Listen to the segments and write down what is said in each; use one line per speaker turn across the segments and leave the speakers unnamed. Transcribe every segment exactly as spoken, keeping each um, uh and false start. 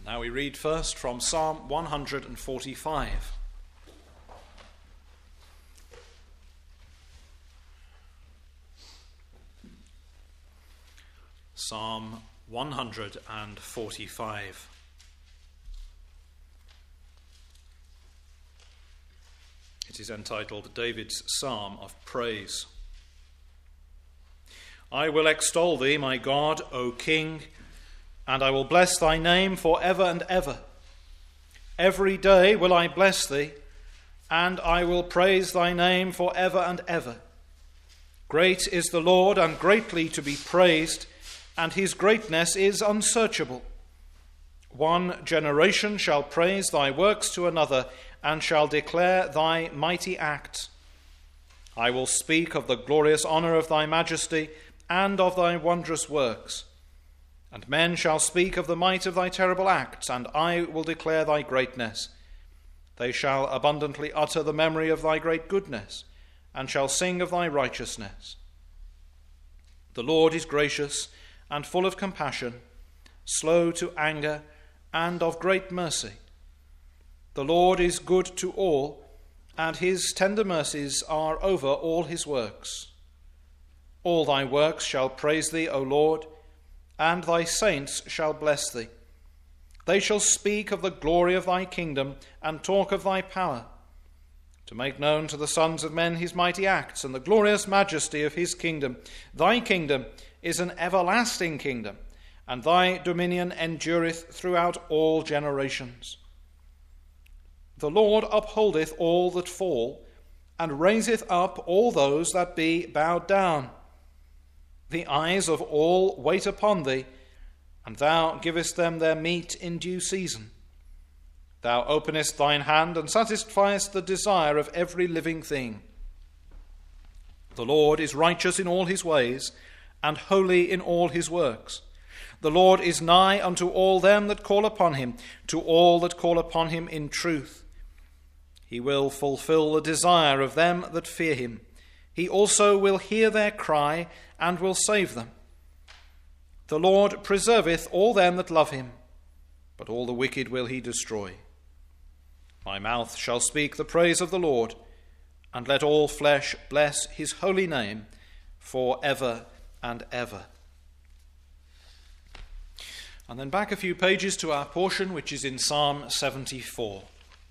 Now we read first from Psalm one hundred forty-five. Psalm one hundred forty-five. It is entitled David's Psalm of Praise. I will extol thee, my God, O King, and I will bless thy name for ever and ever. Every day will I bless thee, and I will praise thy name for ever and ever. Great is the Lord, and greatly to be praised, and his greatness is unsearchable. One generation shall praise thy works to another, and shall declare thy mighty acts. I will speak of the glorious honour of thy majesty, and of thy wondrous works. And men shall speak of the might of thy terrible acts, and I will declare thy greatness. They shall abundantly utter the memory of thy great goodness, and shall sing of thy righteousness. The Lord is gracious and full of compassion, slow to anger, and of great mercy. The Lord is good to all, and his tender mercies are over all his works. All thy works shall praise thee, O Lord, and thy saints shall bless thee. They shall speak of the glory of thy kingdom, and talk of thy power, to make known to the sons of men his mighty acts, and the glorious majesty of his kingdom. Thy kingdom is an everlasting kingdom, and thy dominion endureth throughout all generations. The Lord upholdeth all that fall, and raiseth up all those that be bowed down. The eyes of all wait upon thee, and thou givest them their meat in due season. Thou openest thine hand, and satisfiest the desire of every living thing. The Lord is righteous in all his ways, and holy in all his works. The Lord is nigh unto all them that call upon him, to all that call upon him in truth. He will fulfill the desire of them that fear him. He also will hear their cry, and will save them. The Lord preserveth all them that love him, but all the wicked will he destroy. My mouth shall speak the praise of the Lord, and let all flesh bless his holy name for ever and ever. And then back a few pages to our portion, which is in Psalm seventy-four.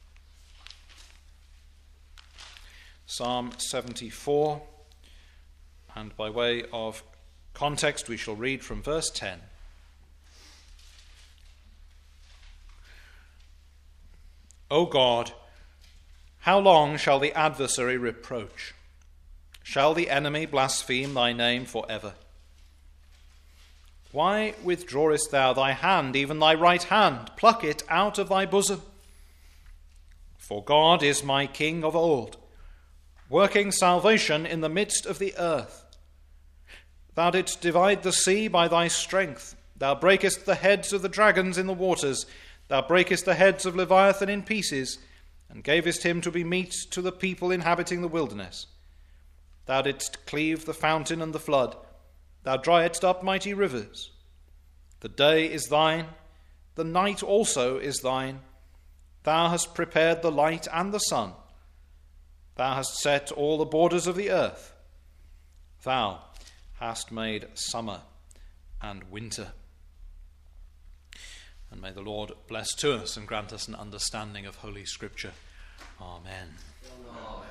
Psalm seventy-four, and by way of context we shall read from verse ten. O God, how long shall the adversary reproach? Shall the enemy blaspheme thy name for ever? Why withdrawest thou thy hand, even thy right hand? Pluck it out of thy bosom. For God is my King of old, working salvation in the midst of the earth. Thou didst divide the sea by thy strength. Thou breakest the heads of the dragons in the waters. Thou breakest the heads of Leviathan in pieces, and gavest him to be meat to the people inhabiting the wilderness. Thou didst cleave the fountain and the flood. Thou driedst up mighty rivers. The day is thine, the night also is thine. Thou hast prepared the light and the sun. Thou hast set all the borders of the earth. Thou hast made summer and winter. And may the Lord bless to us and grant us an understanding of Holy Scripture. Amen. Amen.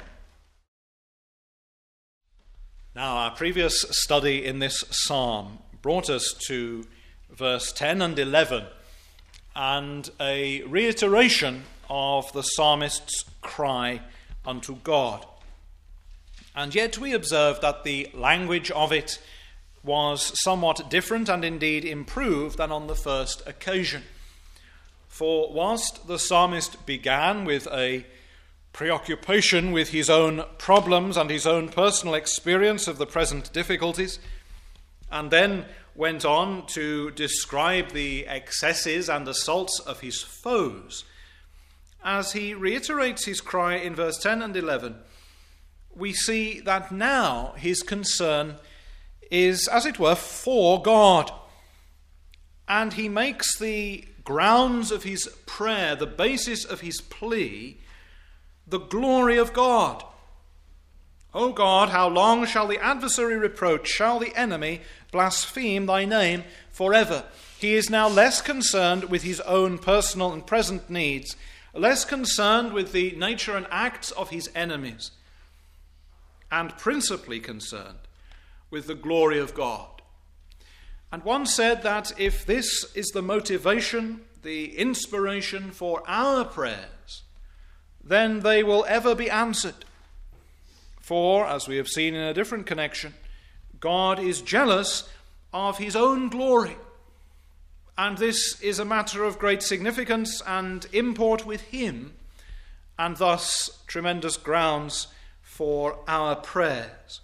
Now, our previous study in this psalm brought us to verse ten and eleven, and a reiteration of the psalmist's cry unto God. And yet we observe that the language of it was somewhat different and indeed improved than on the first occasion. For whilst the psalmist began with a preoccupation with his own problems and his own personal experience of the present difficulties, and then went on to describe the excesses and assaults of his foes, as he reiterates his cry in verse ten and eleven, we see that now his concern is, as it were, for God. And he makes the grounds of his prayer, the basis of his plea, the glory of God. O God, how long shall the adversary reproach, shall the enemy blaspheme thy name forever? He is now less concerned with his own personal and present needs, less concerned with the nature and acts of his enemies, and principally concerned with the glory of God. And one said that if this is the motivation, the inspiration for our prayers, then they will ever be answered. For, as we have seen in a different connection, God is jealous of his own glory. And this is a matter of great significance and import with him, and thus tremendous grounds for our prayers.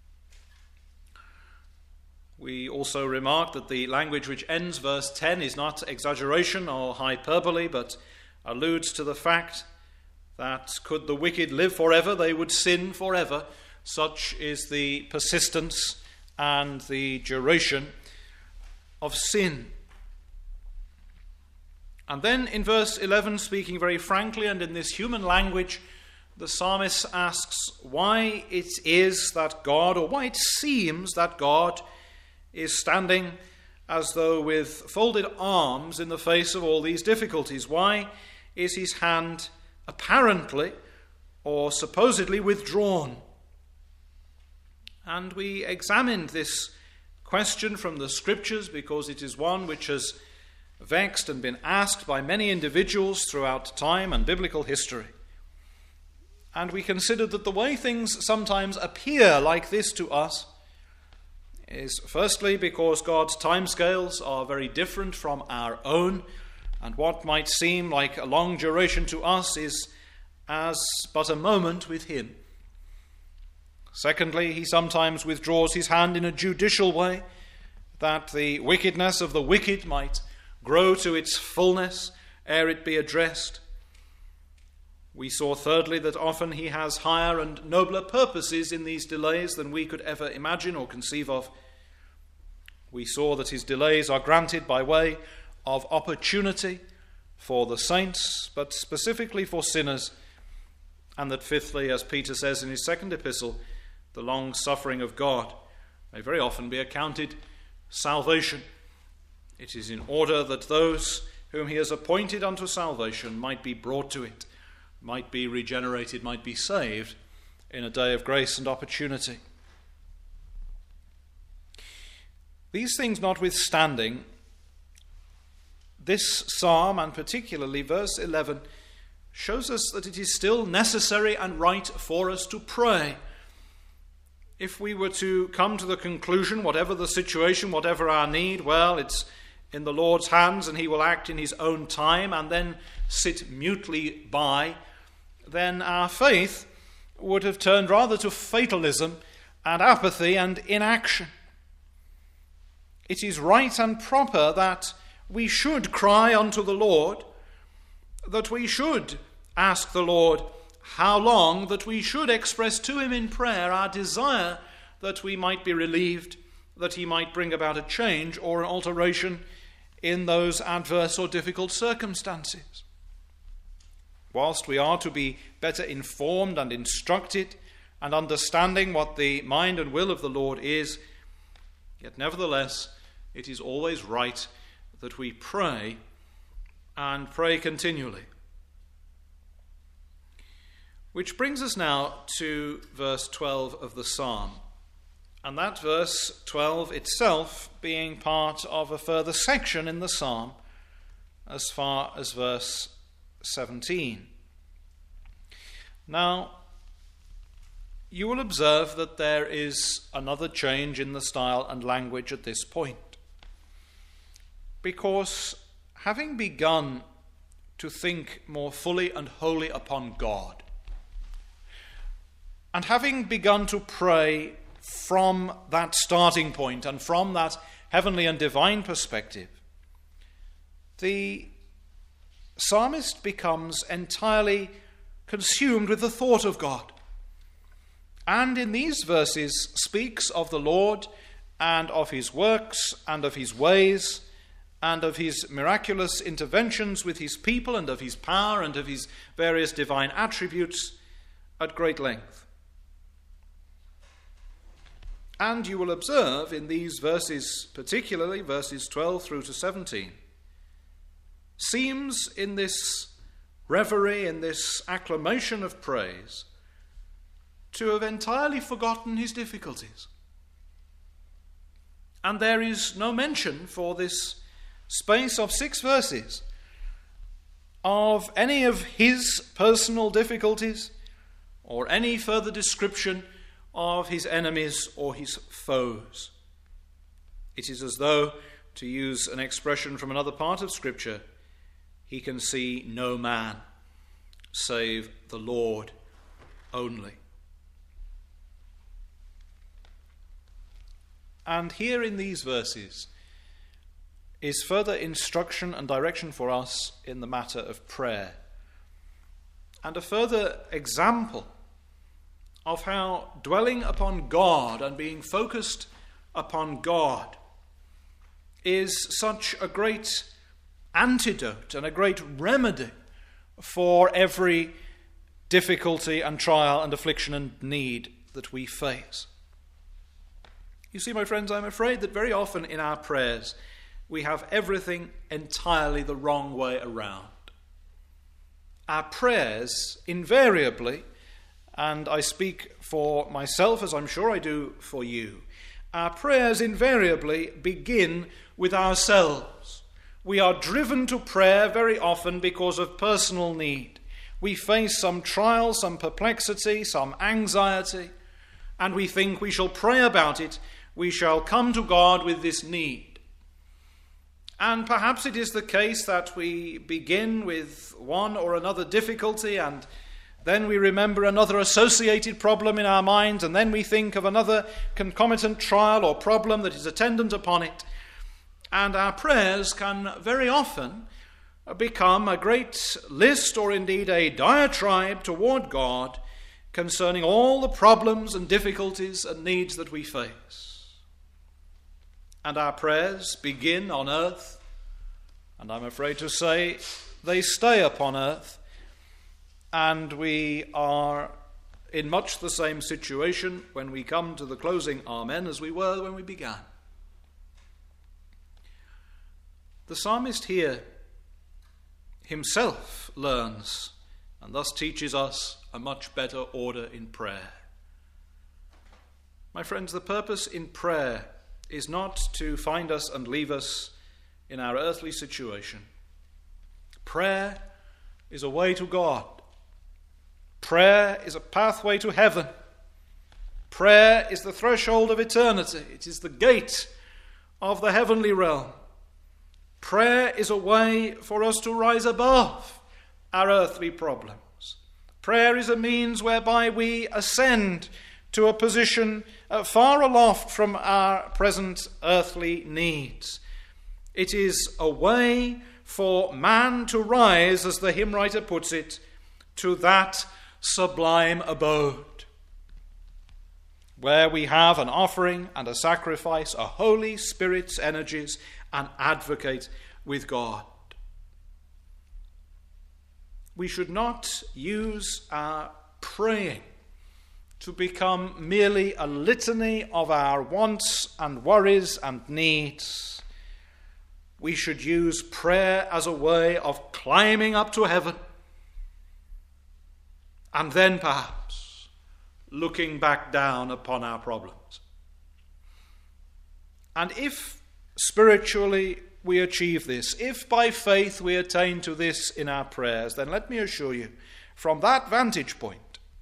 We also remark that the language which ends verse ten is not exaggeration or hyperbole, but alludes to the fact that could the wicked live forever, they would sin forever. Such is the persistence and the duration of sin. And then in verse eleven, speaking very frankly and in this human language, the psalmist asks why it is that God, or why it seems that God is standing as though with folded arms in the face of all these difficulties. Why is his hand apparently or supposedly withdrawn? And we examined this question from the Scriptures because it is one which has vexed and been asked by many individuals throughout time and biblical history. And we considered that the way things sometimes appear like this to us is firstly because God's timescales are very different from our own, and what might seem like a long duration to us is as but a moment with him. Secondly, he sometimes withdraws his hand in a judicial way, that the wickedness of the wicked might grow to its fullness ere it be addressed. We saw thirdly that often he has higher and nobler purposes in these delays than we could ever imagine or conceive of. We saw that his delays are granted by way of opportunity for the saints, but specifically for sinners, and that fifthly, as Peter says in his second epistle, the long suffering of God may very often be accounted salvation. It is in order that those whom he has appointed unto salvation might be brought to it, might be regenerated, might be saved in a day of grace and opportunity. These things notwithstanding, this psalm, and particularly verse eleven, shows us that it is still necessary and right for us to pray. If we were to come to the conclusion, whatever the situation, whatever our need, well, it's in the Lord's hands and he will act in his own time, and then sit mutely by, then our faith would have turned rather to fatalism and apathy and inaction. It is right and proper that we should cry unto the Lord, that we should ask the Lord how long, that we should express to him in prayer our desire that we might be relieved, that he might bring about a change or an alteration in those adverse or difficult circumstances. Whilst we are to be better informed and instructed and understanding what the mind and will of the Lord is, yet nevertheless it is always right that we pray and pray continually. Which brings us now to verse twelve of the psalm, and that verse twelve itself being part of a further section in the psalm as far as verse seventeen. Now, you will observe that there is another change in the style and language at this point, because having begun to think more fully and wholly upon God, and having begun to pray from that starting point and from that heavenly and divine perspective, the psalmist becomes entirely consumed with the thought of God. And in these verses speaks of the Lord and of his works and of his ways and of his miraculous interventions with his people and of his power and of his various divine attributes at great length. And you will observe in these verses, particularly verses twelve through to seventeen, seems in this reverie, in this acclamation of praise, to have entirely forgotten his difficulties. And there is no mention for this space of six verses of any of his personal difficulties or any further description of his enemies or his foes. It is as though, to use an expression from another part of Scripture, he can see no man save the Lord only. And here in these verses is further instruction and direction for us in the matter of prayer, and a further example of how dwelling upon God and being focused upon God is such a great antidote and a great remedy for every difficulty and trial and affliction and need that we face. You see, my friends, I'm afraid that very often in our prayers we have everything entirely the wrong way around. Our prayers invariably, and I speak for myself as I'm sure I do for you, our prayers invariably begin with ourselves. We are driven to prayer very often because of personal need. We face some trial, some perplexity, some anxiety, and we think we shall pray about it. We shall come to God with this need. And perhaps it is the case that we begin with one or another difficulty, and then we remember another associated problem in our minds, and then we think of another concomitant trial or problem that is attendant upon it. And our prayers can very often become a great list, or indeed a diatribe toward God concerning all the problems and difficulties and needs that we face. And our prayers begin on earth, and I'm afraid to say they stay upon earth, and we are in much the same situation when we come to the closing Amen as we were when we began. The psalmist here himself learns and thus teaches us a much better order in prayer. My friends, the purpose in prayer is not to find us and leave us in our earthly situation. Prayer is a way to God. Prayer is a pathway to heaven. Prayer is the threshold of eternity. It is the gate of the heavenly realm. Prayer is a way for us to rise above our earthly problems. Prayer is a means whereby we ascend to a position uh, far aloft from our present earthly needs. It is a way for man to rise, as the hymn writer puts it, to that sublime abode, where we have an offering and a sacrifice, a Holy Spirit's energies, and advocate with God. We should not use our praying to become merely a litany of our wants and worries and needs. We should use prayer as a way of climbing up to heaven, and then perhaps looking back down upon our problems. And if spiritually we achieve this, if by faith we attain to this in our prayers, then let me assure you, from that vantage point,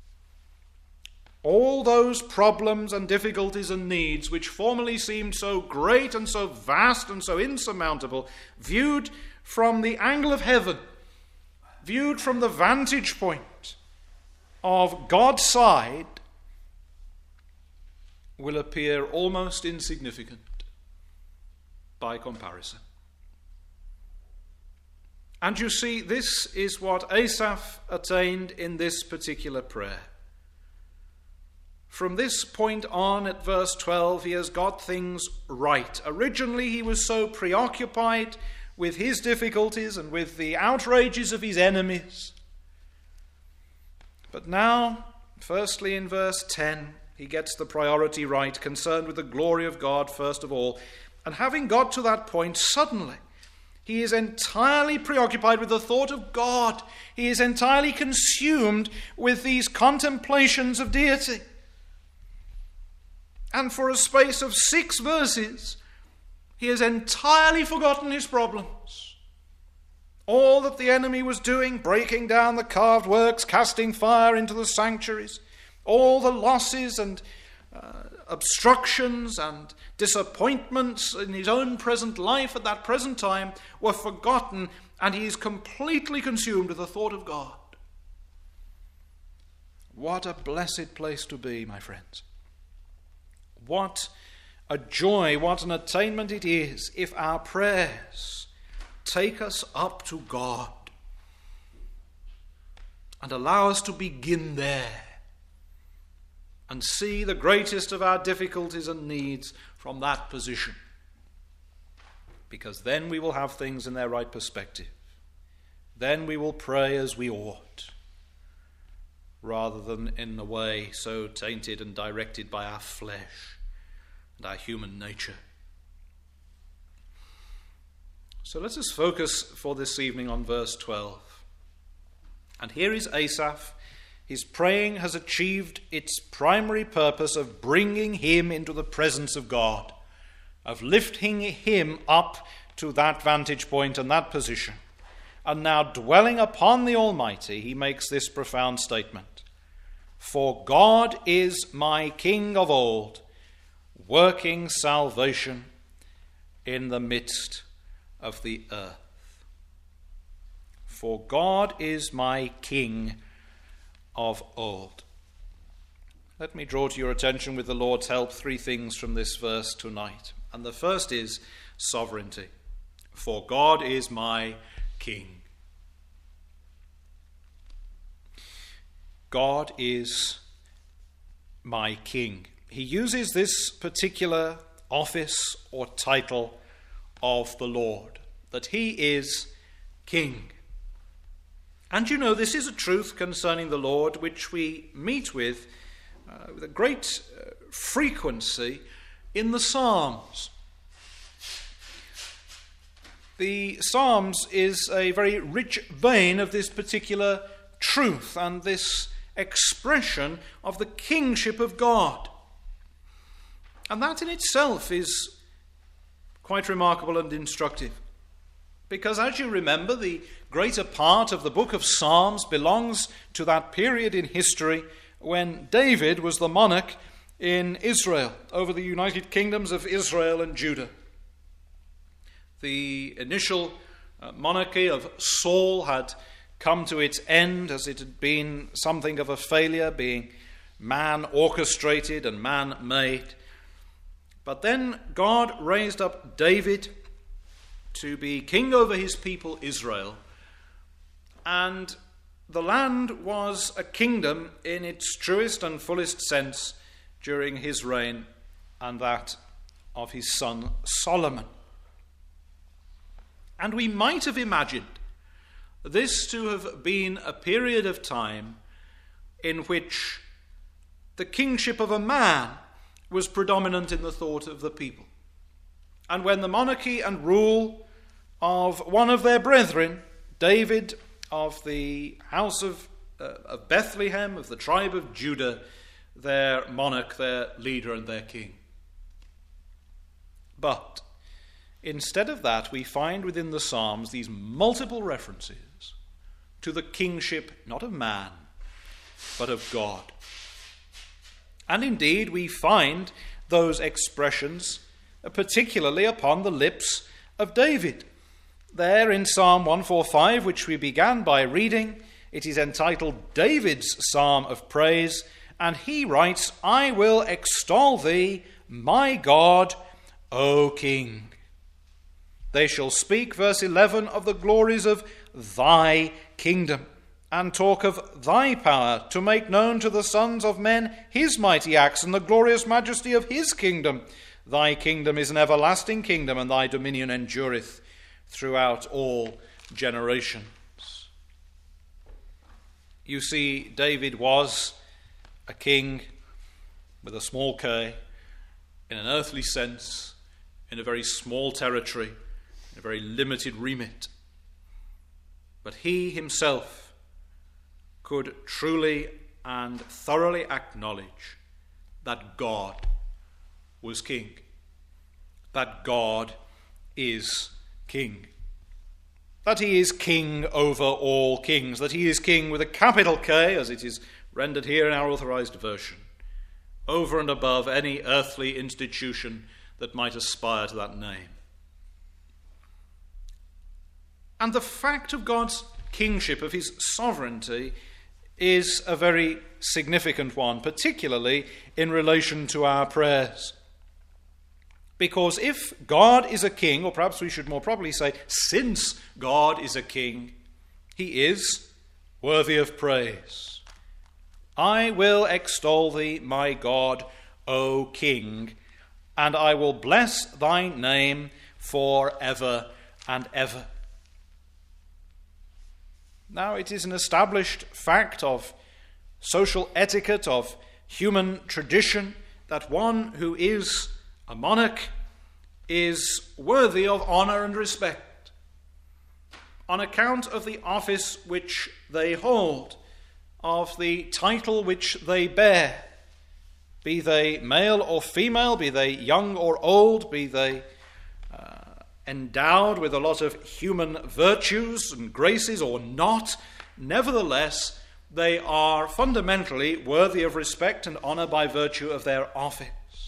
all those problems and difficulties and needs which formerly seemed so great and so vast and so insurmountable, viewed from the angle of heaven, viewed from the vantage point of God's side, will appear almost insignificant by comparison. And you see, this is what Asaph attained in this particular prayer. From this point on at verse twelve, he has got things right. Originally, he was so preoccupied with his difficulties and with the outrages of his enemies. But now, firstly in verse ten, he gets the priority right, concerned with the glory of God first of all. And having got to that point, suddenly, he is entirely preoccupied with the thought of God. He is entirely consumed with these contemplations of deity. And for a space of six verses, he has entirely forgotten his problems. All that the enemy was doing, breaking down the carved works, casting fire into the sanctuaries, all the losses and uh, obstructions and disappointments in his own present life at that present time were forgotten, and he is completely consumed with the thought of God. What a blessed place to be, my friends. What a joy, what an attainment it is if our prayers take us up to God and allow us to begin there and see the greatest of our difficulties and needs from that position. Because then we will have things in their right perspective. Then we will pray as we ought, rather than in a way so tainted and directed by our flesh and our human nature. So let us focus for this evening on verse twelve. And here is Asaph. His praying has achieved its primary purpose of bringing him into the presence of God, of lifting him up to that vantage point and that position. And now, dwelling upon the Almighty, he makes this profound statement: For God is my King of old, working salvation in the midst of the earth. For God is my King of old. Let me draw to your attention, with the Lord's help, three things from this verse tonight. And the first is sovereignty. For God is my King. God is my King. He uses this particular office or title of the Lord, that he is King. And you know, this is a truth concerning the Lord which we meet with uh, with a great uh, frequency in the Psalms. The Psalms is a very rich vein of this particular truth and this expression of the kingship of God. And that in itself is quite remarkable and instructive. Because as you remember, the greater part of the book of Psalms belongs to that period in history when David was the monarch in Israel, over the united kingdoms of Israel and Judah. The initial uh, monarchy of Saul had come to its end, as it had been something of a failure, being man-orchestrated and man-made. But then God raised up David to be king over his people Israel, and the land was a kingdom in its truest and fullest sense during his reign and that of his son Solomon. And we might have imagined this to have been a period of time in which the kingship of a man was predominant in the thought of the people. And when the monarchy and rule of one of their brethren, David of the house of, uh, of Bethlehem, of the tribe of Judah, their monarch, their leader and their king. But instead of that, we find within the Psalms these multiple references to the kingship not of man, but of God. And indeed, we find those expressions particularly upon the lips of David. There in Psalm one forty-five, which we began by reading, it is entitled David's Psalm of Praise, and he writes, I will extol thee, my God, O King. They shall speak, verse eleven, of the glories of thy kingdom, and talk of thy power, to make known to the sons of men his mighty acts and the glorious majesty of his kingdom. Thy kingdom is an everlasting kingdom, and thy dominion endureth throughout all generations. You see, David was a king with a small k, in an earthly sense, in a very small territory, in a very limited remit. But he himself could truly and thoroughly acknowledge that God was king, that God is king, that he is king over all kings, that he is king with a capital K, as it is rendered here in our authorized version, over and above any earthly institution that might aspire to that name. And the fact of God's kingship, of his sovereignty, is a very significant one, particularly in relation to our prayers. Because if God is a king, or perhaps we should more properly say, since God is a king, he is worthy of praise. I will extol thee, my God, O King, and I will bless thy name for ever and ever. Now, it is an established fact of social etiquette, of human tradition, that one who is a monarch is worthy of honour and respect on account of the office which they hold, of the title which they bear, be they male or female, be they young or old, be they uh, endowed with a lot of human virtues and graces or not. Nevertheless, they are fundamentally worthy of respect and honour by virtue of their office.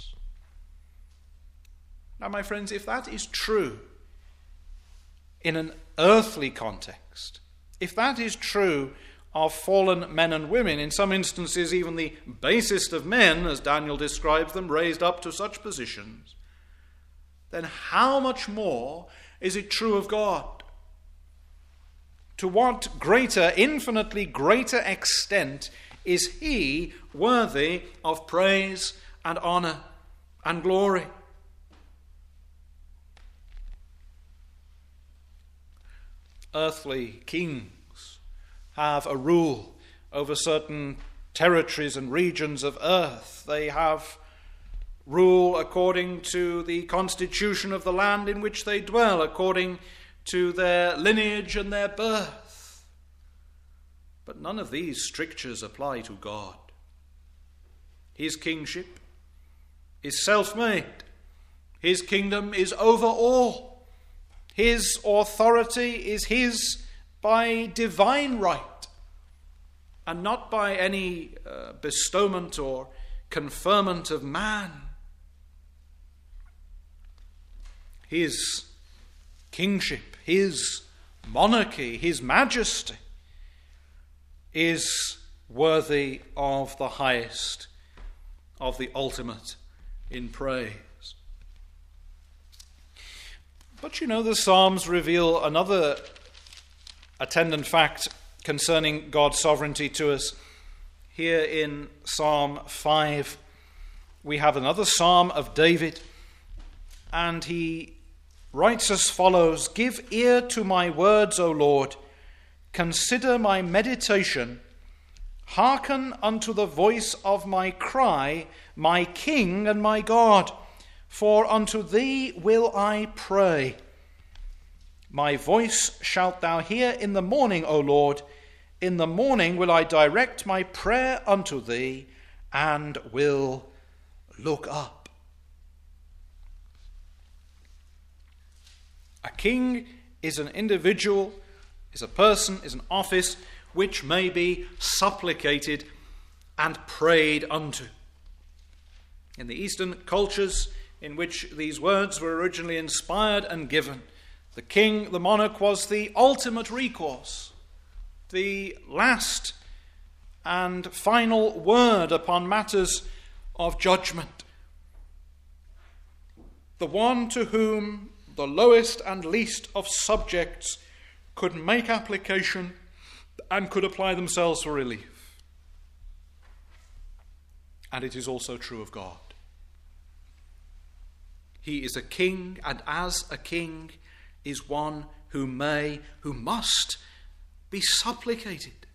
Now, my friends, if that is true in an earthly context, if that is true of fallen men and women, in some instances even the basest of men, as Daniel describes them, raised up to such positions, then how much more is it true of God? To what greater, infinitely greater extent is he worthy of praise and honour and glory? Earthly kings have a rule over certain territories and regions of earth. They have rule according to the constitution of the land in which they dwell, according to their lineage and their birth. But none of these strictures apply to God. His kingship is self-made. His kingdom is over all. His authority is his by divine right, and not by any uh, bestowment or conferment of man. His kingship, his monarchy, his majesty is worthy of the highest, of the ultimate in praise. But you know, the Psalms reveal another attendant fact concerning God's sovereignty to us. Here in Psalm five, we have another psalm of David, and he writes as follows: "Give ear to my words, O Lord, consider my meditation, hearken unto the voice of my cry, my King and my God. For unto thee will I pray. My voice shalt thou hear in the morning, O Lord. In the morning will I direct my prayer unto thee, and will look up." A king is an individual, is a person, is an office which may be supplicated and prayed unto. In the Eastern cultures in which these words were originally inspired and given, the king, the monarch, was the ultimate recourse, the last and final word upon matters of judgment, the one to whom the lowest and least of subjects could make application and could apply themselves for relief. And it is also true of God. He is a king, and as a king is one who may, who must be supplicated.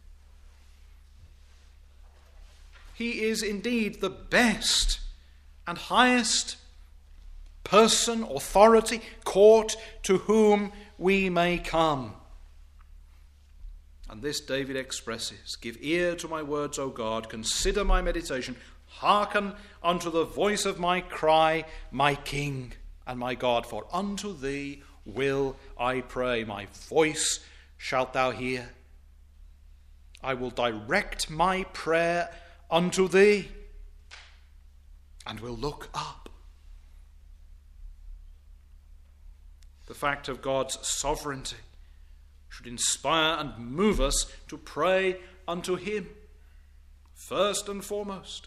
He is indeed the best and highest person, authority, court to whom we may come. And this David expresses: give ear to my words, O God, consider my meditation, hearken unto the voice of my cry, my King and my God, for unto thee will I pray, my voice shalt thou hear. I will direct my prayer unto thee, and will look up. The fact of God's sovereignty should inspire and move us to pray unto him first and foremost.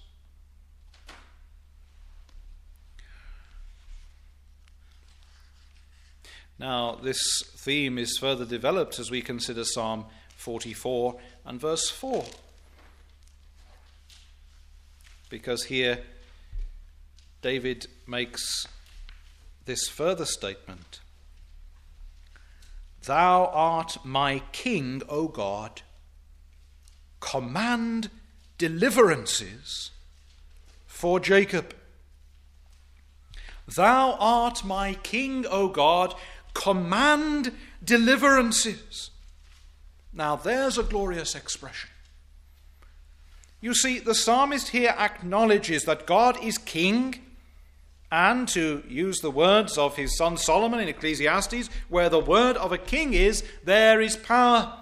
Now, this theme is further developed as we consider Psalm forty-four and verse four. Because here David makes this further statement: Thou art my King, O God. Command deliverances for Jacob. Thou art my King, O God. Command deliverances. Now there's a glorious expression. You see, the psalmist here acknowledges that God is king, and, to use the words of his son Solomon in Ecclesiastes, where the word of a king is, there is power.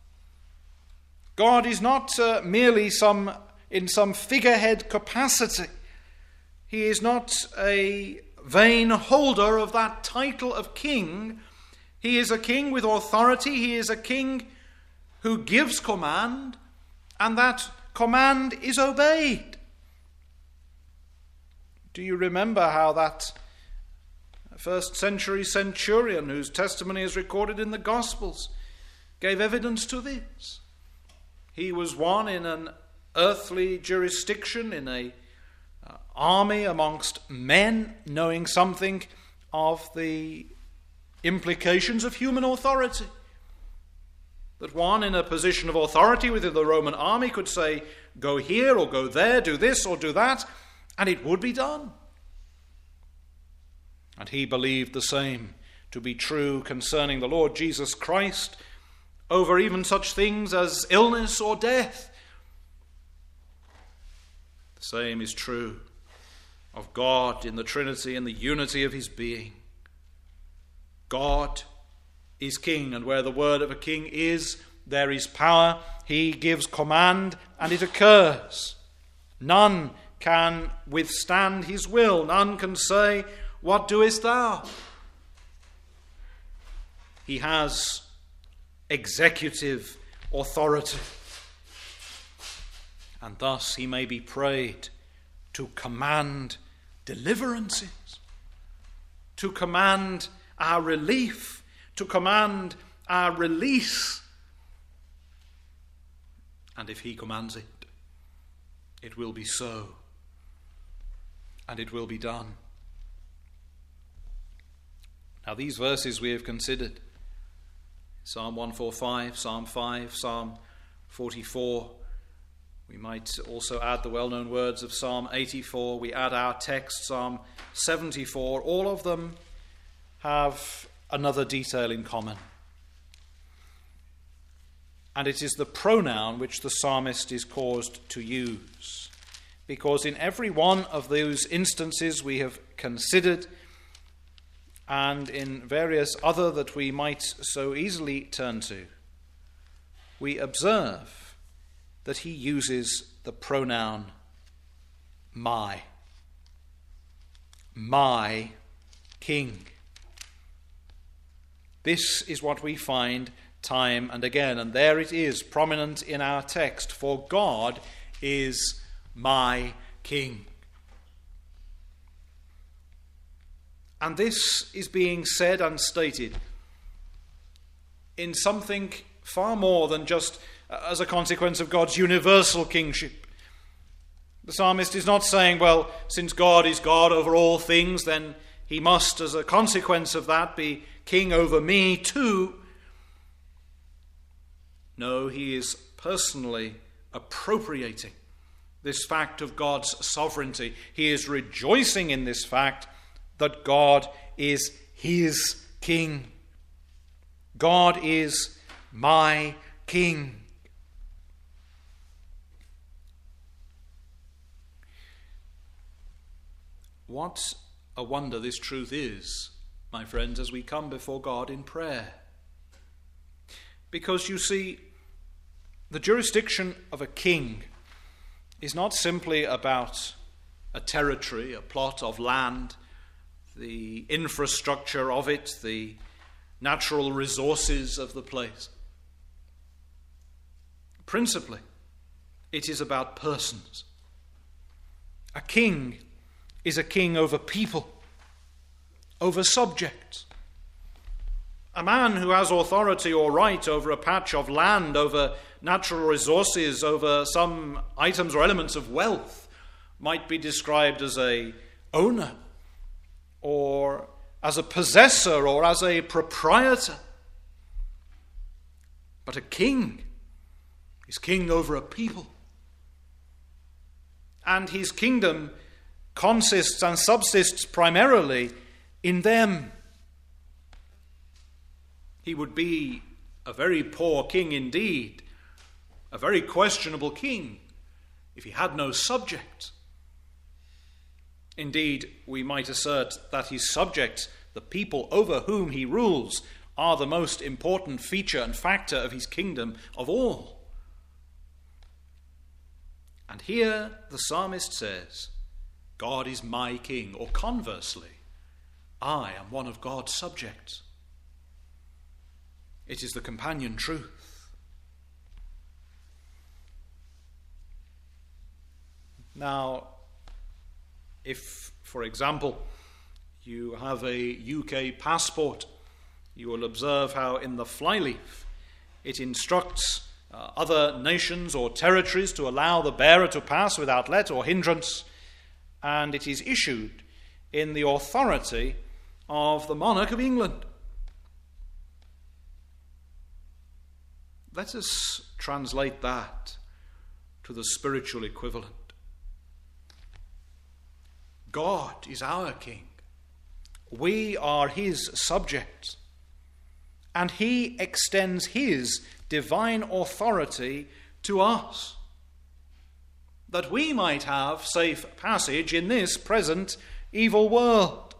God is not uh, merely some in some figurehead capacity. He is not a vain holder of that title of king. He is a king with authority. He is a king who gives command, and that command is obeyed. Do you remember how that first century centurion, whose testimony is recorded in the Gospels, gave evidence to this? He was one in an earthly jurisdiction, in a uh, army amongst men, knowing something of the implications of human authority. That one in a position of authority within the Roman army could say, go here or go there, do this or do that, and it would be done. And he believed the same to be true concerning the Lord Jesus Christ, over even such things as illness or death. The same is true of God in the Trinity and the unity of his being. God is king, and where the word of a king is, there is power. He gives command, and it occurs. None can withstand his will. None can say, what doest thou? He has executive authority, and thus he may be prayed to command deliverances, to command our relief, to command our release. And if he commands it, it will be so, and it will be done. Now, these verses we have considered, Psalm one forty-five, Psalm five, Psalm forty-four. We might also add the well-known words of Psalm eighty-four. We add our text, Psalm seventy-four. All of them have another detail in common. And it is the pronoun which the psalmist is caused to use. Because in every one of those instances we have considered, and in various other that we might so easily turn to, we observe that he uses the pronoun my. My King. This is what we find time and again, and there it is, prominent in our text. For God is my King. And this is being said and stated in something far more than just as a consequence of God's universal kingship. The psalmist is not saying, well, since God is God over all things, then he must, as a consequence of that, be king over me too. No, he is personally appropriating this fact of God's sovereignty. He is rejoicing in this fact that God is his king. God is my king. What a wonder this truth is, my friends, as we come before God in prayer. Because you see, the jurisdiction of a king is not simply about a territory, a plot of land, the infrastructure of it, the natural resources of the place. Principally, it is about persons. A king is a king over people, over subjects. A man who has authority or right over a patch of land, over natural resources, over some items or elements of wealth, might be described as a owner, or as a possessor, or as a proprietor. But a king is king over a people. And his kingdom consists and subsists primarily in them. He would be a very poor king indeed, a very questionable king, if he had no subjects. Indeed, we might assert that his subjects, the people over whom he rules, are the most important feature and factor of his kingdom of all. And here the psalmist says, God is my king, or conversely, I am one of God's subjects. It is the companion truth. Now, if, for example, you have a U K passport, you will observe how in the flyleaf it instructs uh, other nations or territories to allow the bearer to pass without let or hindrance, and it is issued in the authority of the monarch of England. Let us translate that to the spiritual equivalent. God is our king. We are his subjects. And he extends his divine authority to us, that we might have safe passage in this present evil world.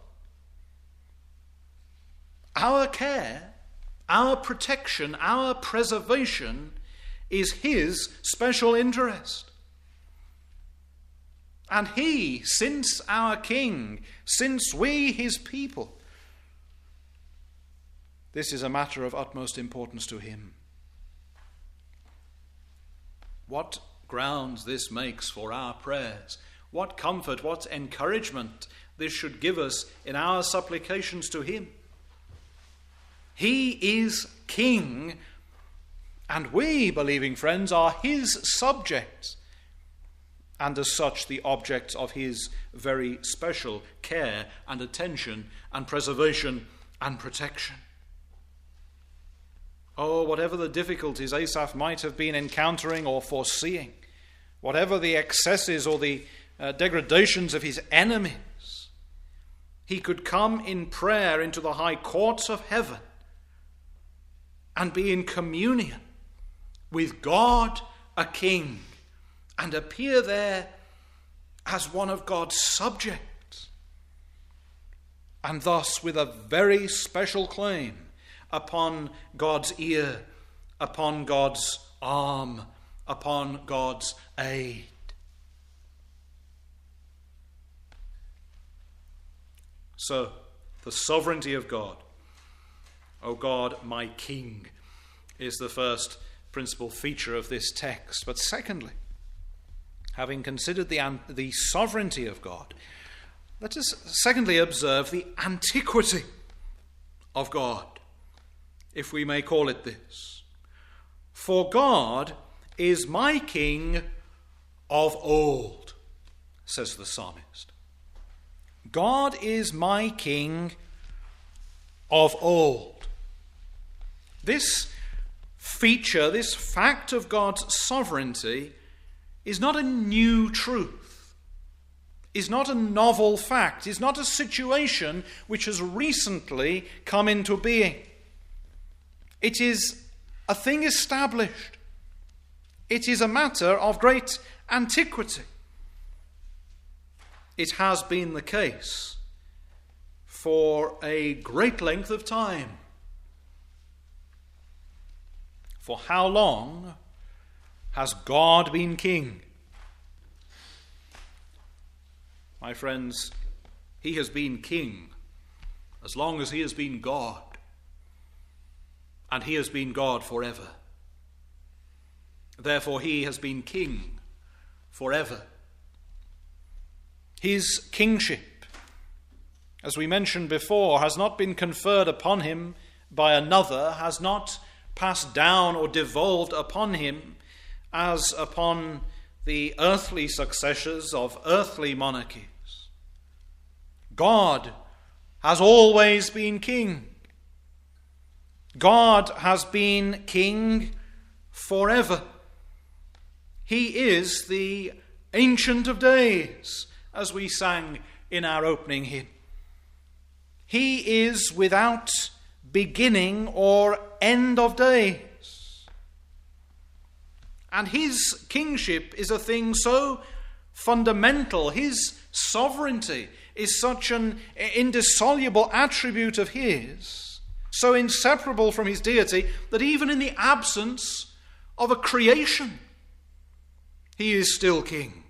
Our care, our protection, our preservation is his special interest. And he, since our king, since we his people, this is a matter of utmost importance to him. What grounds this makes for our prayers, what comfort, what encouragement this should give us in our supplications to him. He is king, and we, believing friends, are his subjects, and as such the objects of his very special care and attention and preservation and protection. Oh, whatever the difficulties Asaph might have been encountering or foreseeing, whatever the excesses or the uh, degradations of his enemies, he could come in prayer into the high courts of heaven and be in communion with God, a king, and appear there as one of God's subjects, and thus with a very special claim upon God's ear, upon God's arm, upon God's aid. So, the sovereignty of God, O God, my King, is the first principal feature of this text. But secondly, having considered the, the sovereignty of God, let us secondly observe the antiquity of God, if we may call it this. For God is my king of old, says the psalmist. God is my king of old. This feature, this fact of God's sovereignty, is not a new truth, is not a novel fact, is not a situation which has recently come into being. It is a thing established. It is a matter of great antiquity. It has been the case for a great length of time. For how long has God been king? My friends, he has been king as long as he has been God. And he has been God forever. Therefore, he has been king forever. His kingship, as we mentioned before, has not been conferred upon him by another, has not passed down or devolved upon him as upon the earthly successors of earthly monarchies. God has always been king. God has been king forever. He is the Ancient of Days, as we sang in our opening hymn. He is without beginning or end of days. And his kingship is a thing so fundamental, his sovereignty is such an indissoluble attribute of his, so inseparable from his deity, that even in the absence of a creation, he is still king.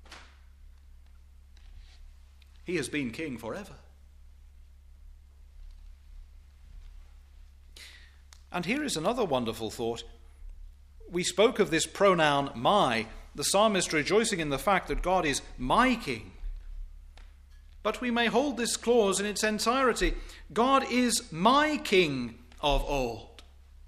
He has been king forever. And here is another wonderful thought. We spoke of this pronoun my, the psalmist rejoicing in the fact that God is my king. But we may hold this clause in its entirety. God is my king of old.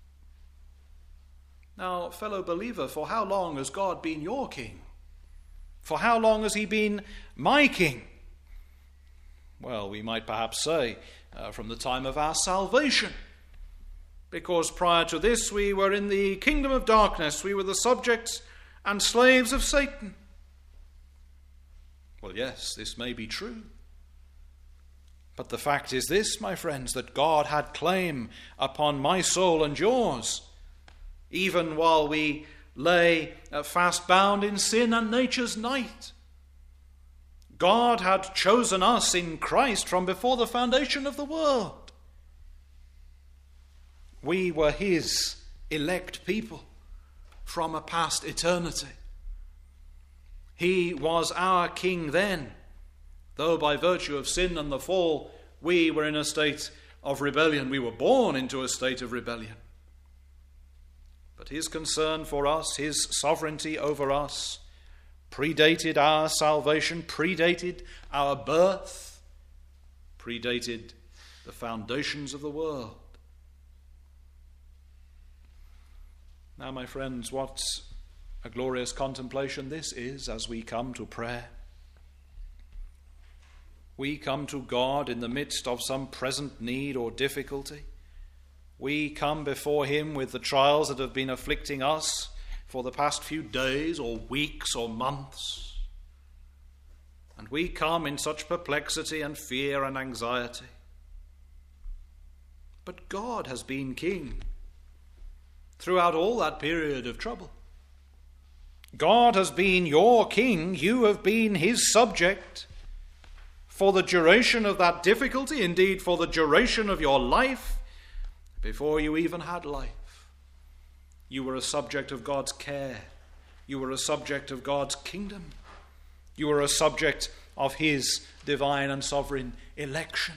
Now, fellow believer, for how long has God been your king? For how long has he been my king? Well, we might perhaps say uh, from the time of our salvation. Because prior to this we were in the kingdom of darkness. We were the subjects and slaves of Satan. Well, yes, this may be true. But the fact is this, my friends, that God had claim upon my soul and yours, even while we lay fast bound in sin and nature's night. God had chosen us in Christ from before the foundation of the world. We were his elect people from a past eternity. He was our king then, though by virtue of sin and the fall, we were in a state of rebellion. We were born into a state of rebellion. But his concern for us, his sovereignty over us, predated our salvation, predated our birth, predated the foundations of the world. Now, my friends, what a glorious contemplation this is as we come to prayer. We come to God in the midst of some present need or difficulty. We come before him with the trials that have been afflicting us for the past few days or weeks or months. And we come in such perplexity and fear and anxiety. But God has been king throughout all that period of trouble. God has been your king. You have been his subject for the duration of that difficulty, indeed for the duration of your life, before you even had life. You were a subject of God's care. You were a subject of God's kingdom. You were a subject of his divine and sovereign election.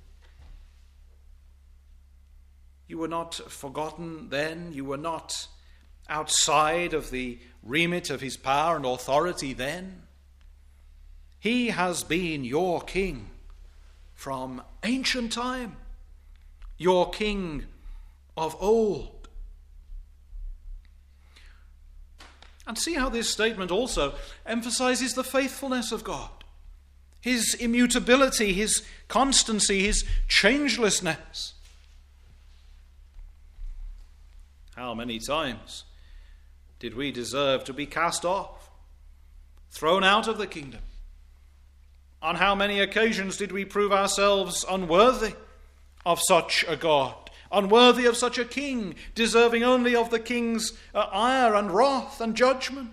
You were not forgotten then. You were not outside of the remit of his power and authority then. He has been your king from ancient time, your king of old. And see how this statement also emphasizes the faithfulness of God, his immutability, his constancy, his changelessness. How many times did we deserve to be cast off, thrown out of the kingdom? On how many occasions did we prove ourselves unworthy of such a God, unworthy of such a king, deserving only of the king's uh, ire and wrath and judgment?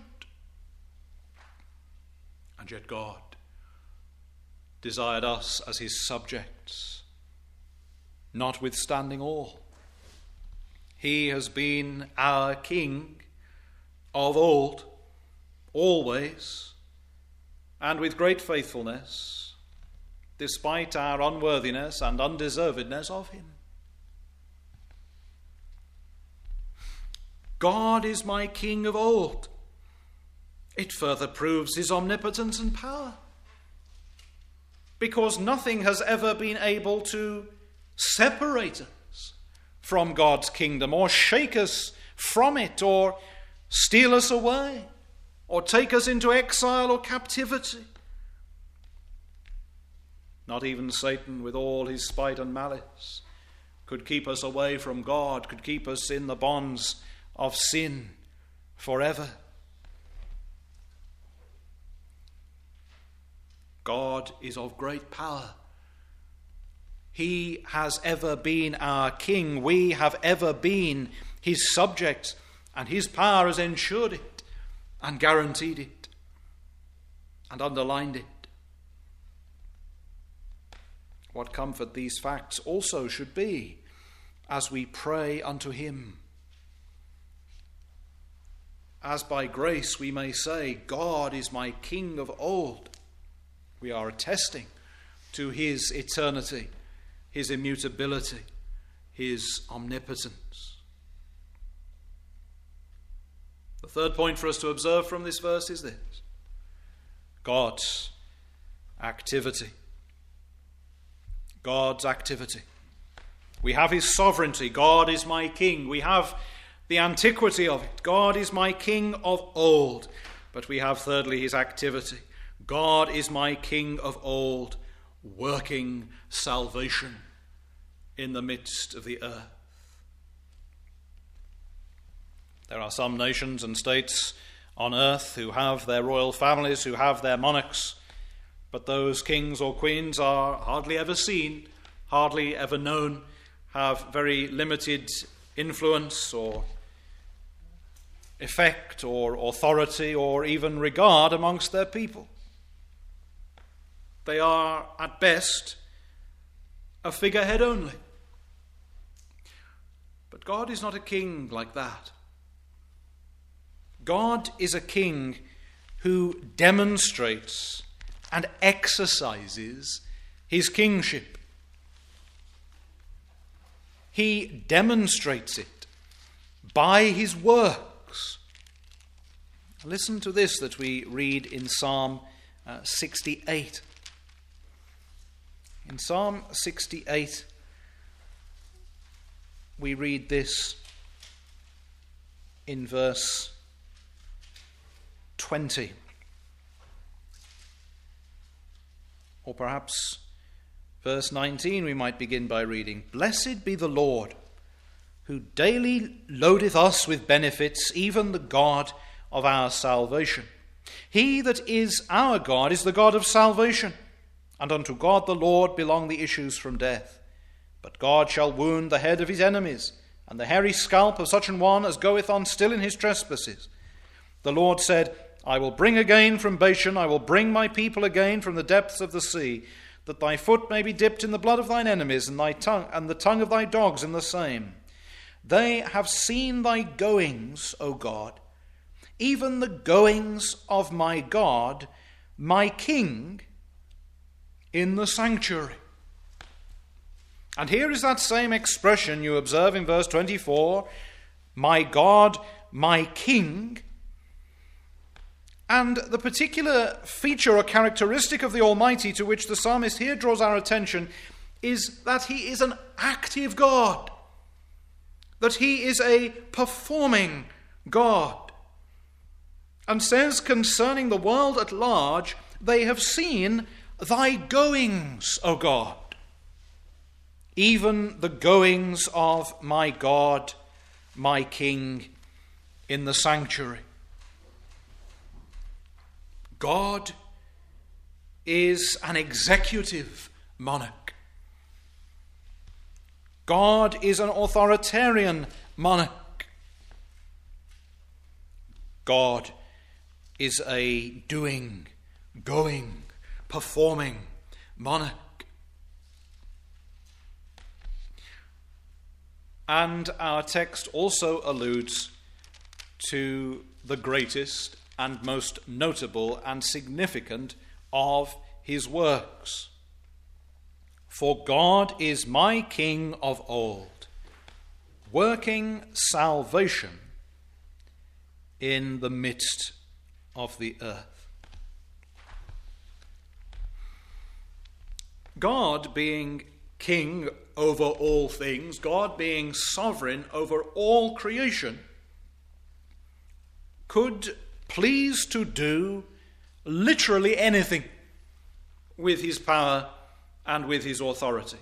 And yet God desired us as his subjects, notwithstanding all. He has been our king of old, always, and with great faithfulness, despite our unworthiness and undeservedness of him. God is my king of old. It further proves his omnipotence and power, because nothing has ever been able to separate us from God's kingdom, or shake us from it, or steal us away, or take us into exile or captivity. Not even Satan, with all his spite and malice, could keep us away from God, could keep us in the bonds of sin forever. God is of great power. He has ever been our king. We have ever been his subjects, and his power has ensured it and guaranteed it and underlined it. What comfort these facts also should be as we pray unto him. As by grace we may say, God is my king of old. We are attesting to his eternity, his immutability, his omnipotence. The third point for us to observe from this verse is this: God's activity. God's activity. We have his sovereignty. God is my king. We have the antiquity of it. God is my king of old. But we have thirdly his activity. God is my king of old, working salvation in the midst of the earth. There are some nations and states on earth who have their royal families, who have their monarchs, but those kings or queens are hardly ever seen, hardly ever known, have very limited influence or effect or authority or even regard amongst their people. They are, at best, a figurehead only. But God is not a king like that. God is a king who demonstrates and exercises his kingship. He demonstrates it by his works. Listen to this that we read in Psalm uh, sixty-eight. In Psalm sixty-eight, we read this in verse twenty. Or perhaps verse nineteen we might begin by reading. Blessed be the Lord, who daily loadeth us with benefits, even the God of our salvation. He that is our God is the God of salvation, and unto God the Lord belong the issues from death. But God shall wound the head of his enemies, and the hairy scalp of such an one as goeth on still in his trespasses. The Lord said, I will bring again from Bashan, I will bring my people again from the depths of the sea, that thy foot may be dipped in the blood of thine enemies, and thy tongue and the tongue of thy dogs in the same. They have seen thy goings, O God, even the goings of my God, my King, in the sanctuary. And here is that same expression you observe in verse twenty-four, my God, my King. And the particular feature or characteristic of the Almighty to which the psalmist here draws our attention is that he is an active God, that he is a performing God. and says concerning the world at large, they have seen thy goings, O God, even the goings of my God, my King, in the sanctuary. God is an executive monarch. God is an authoritarian monarch. God is a doing, going, performing monarch. And our text also alludes to the greatest and most notable and significant of his works. For God is my King of old, working salvation in the midst of the earth. God being king over all things, God being sovereign over all creation, could please to do literally anything with his power and with his authority.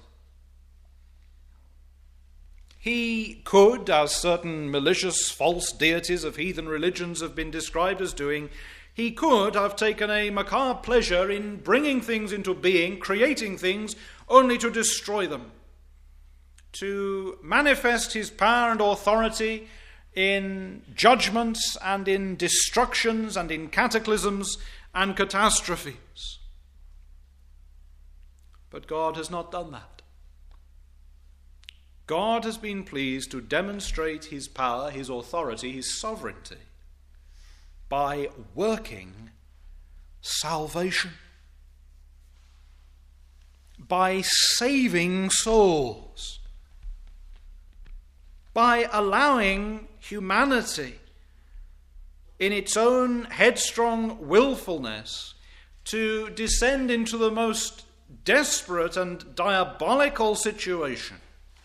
He could, as certain malicious false deities of heathen religions have been described as doing, he could have taken a macabre pleasure in bringing things into being, creating things, only to destroy them, to manifest his power and authority in judgments and in destructions and in cataclysms and catastrophes. But God has not done that. God has been pleased to demonstrate his power, his authority, his sovereignty by working salvation, by saving souls, by allowing humanity in its own headstrong willfulness to descend into the most desperate and diabolical situation.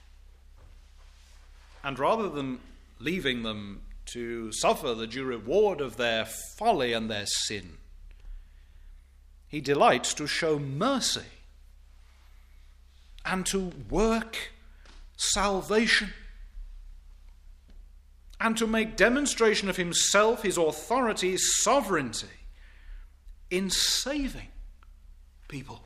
And rather than leaving them to suffer the due reward of their folly and their sin, he delights to show mercy and to work salvation and to make demonstration of himself, his authority, his sovereignty in saving people,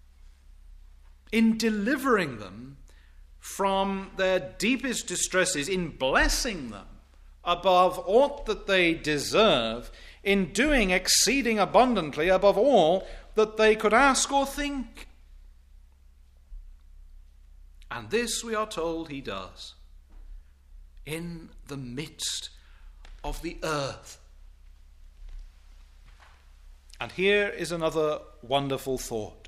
in delivering them from their deepest distresses, in blessing them above aught that they deserve, in doing exceeding abundantly above all that they could ask or think. And this, we are told, he does in the midst of the earth. And here is another wonderful thought.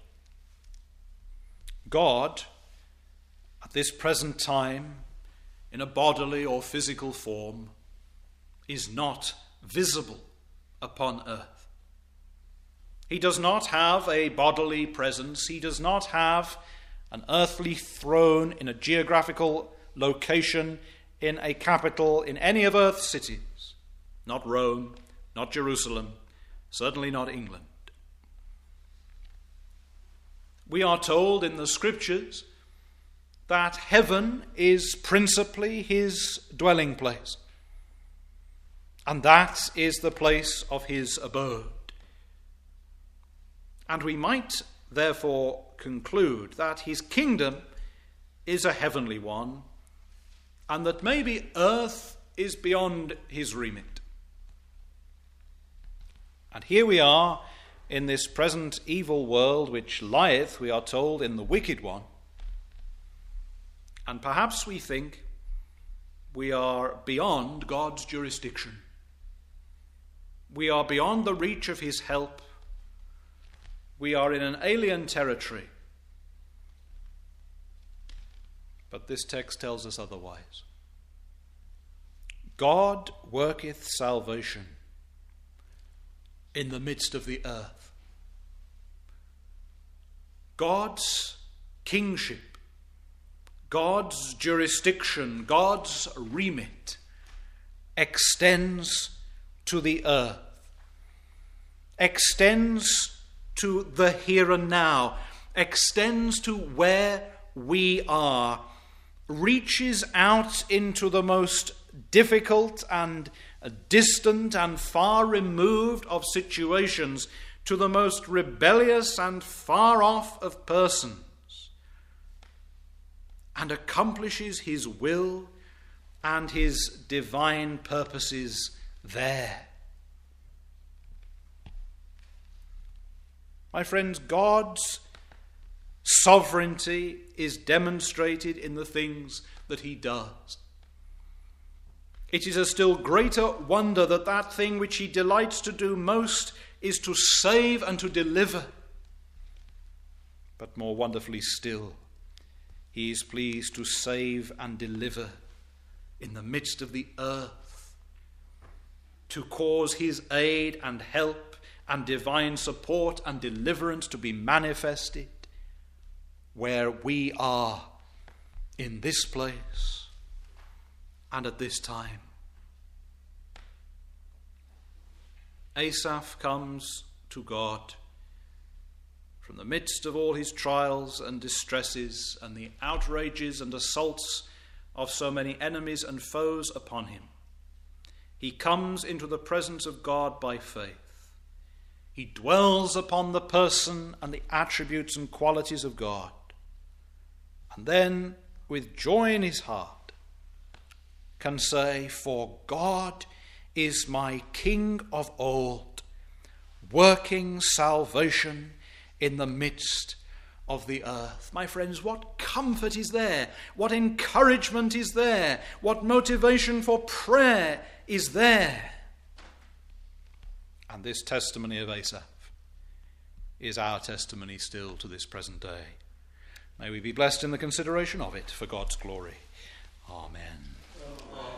God, at this present time, in a bodily or physical form, is not visible upon earth. He does not have a bodily presence. He does not have an earthly throne in a geographical location, in a capital, in any of earth's cities. Not Rome, not Jerusalem, certainly not England. We are told in the Scriptures that heaven is principally his dwelling place, and that is the place of his abode. And we might therefore conclude that his kingdom is a heavenly one, and that maybe earth is beyond his remit. And here we are in this present evil world, which lieth, we are told, in the wicked one. And perhaps we think we are beyond God's jurisdiction. We are beyond the reach of his help. We are in an alien territory. But this text tells us otherwise. God worketh salvation in the midst of the earth. God's kingship, God's jurisdiction, God's remit extends to the earth. extends to the here and now, extends to where we are, reaches out into the most difficult and distant and far removed of situations, to the most rebellious and far off of persons, and accomplishes his will and his divine purposes there. My friends, God's sovereignty is demonstrated in the things that he does. It is a still greater wonder that that thing which he delights to do most is to save and to deliver. But more wonderfully still, he is pleased to save and deliver in the midst of the earth, to cause his aid and help and divine support and deliverance to be manifested where we are in this place and at this time. Asaph comes to God from the midst of all his trials and distresses and the outrages and assaults of so many enemies and foes upon him. He comes into the presence of God by faith. He dwells upon the person and the attributes and qualities of God. And then, with joy in his heart, can say, "For God is my King of old, working salvation in the midst of the earth." My friends, what comfort is there? What encouragement is there? What motivation for prayer is there? And this testimony of Asaph is our testimony still to this present day. May we be blessed in the consideration of it for God's glory. Amen. Amen.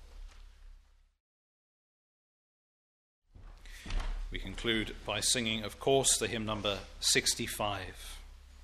We conclude by singing, of course, the hymn number sixty-five.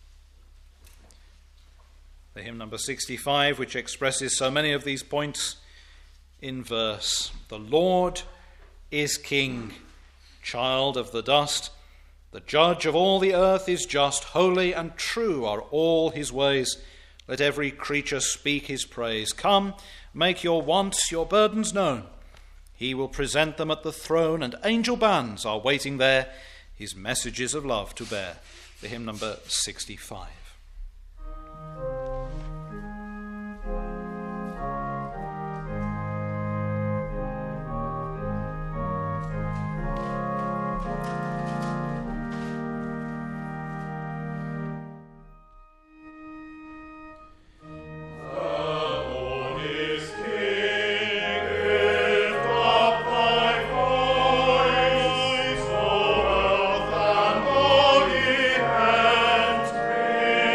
The hymn number sixty-five, which expresses so many of these points in verse. The Lord is King, child of the dust. The judge of all the earth is just, holy and true are all his ways. Let every creature speak his praise. Come, make your wants, your burdens known. He will present them at the throne, and angel bands are waiting there, his messages of love to bear. The hymn number sixty-five.
Thank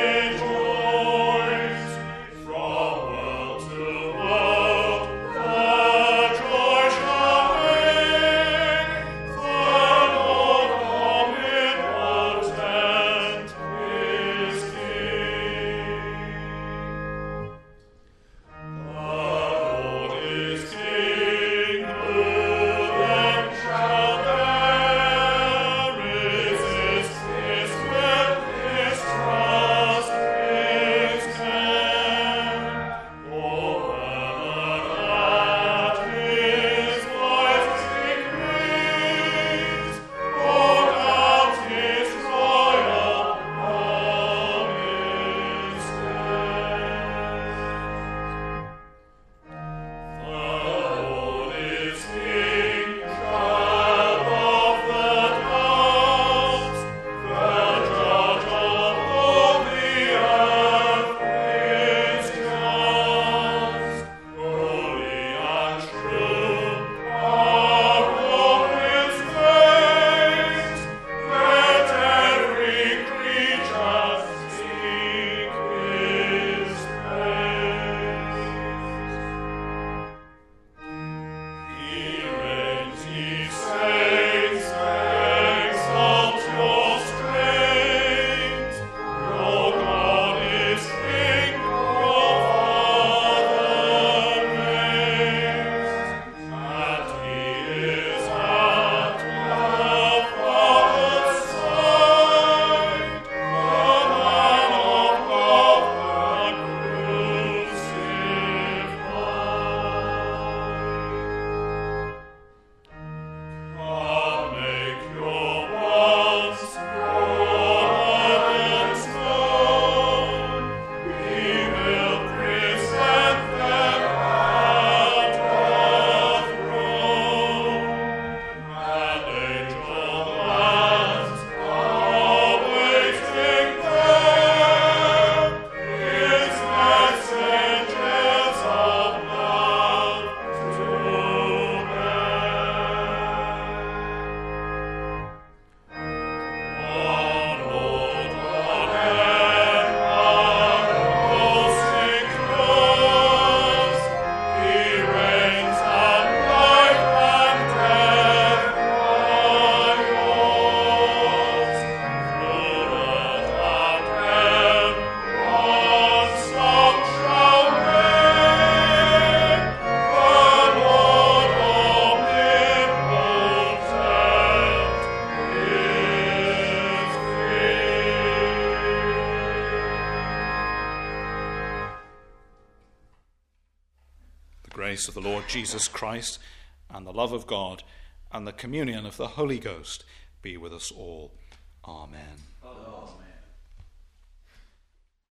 The grace of the Lord Jesus Christ and the love of God and the communion of the Holy Ghost be with us all. Amen.